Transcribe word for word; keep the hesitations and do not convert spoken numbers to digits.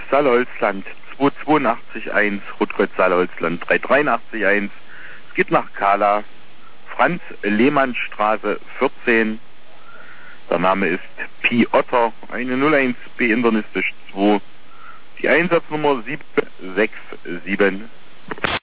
Saale-Holzland zwei zwei acht eins, Rotkreuz Saale-Holzland drei drei acht eins. Es geht nach Kala, Franz-Lehmann-Straße vierzehn. Der Name ist Pi Otter, eine null eins B internistisch zwei. Die Einsatznummer sieben sechs sieben.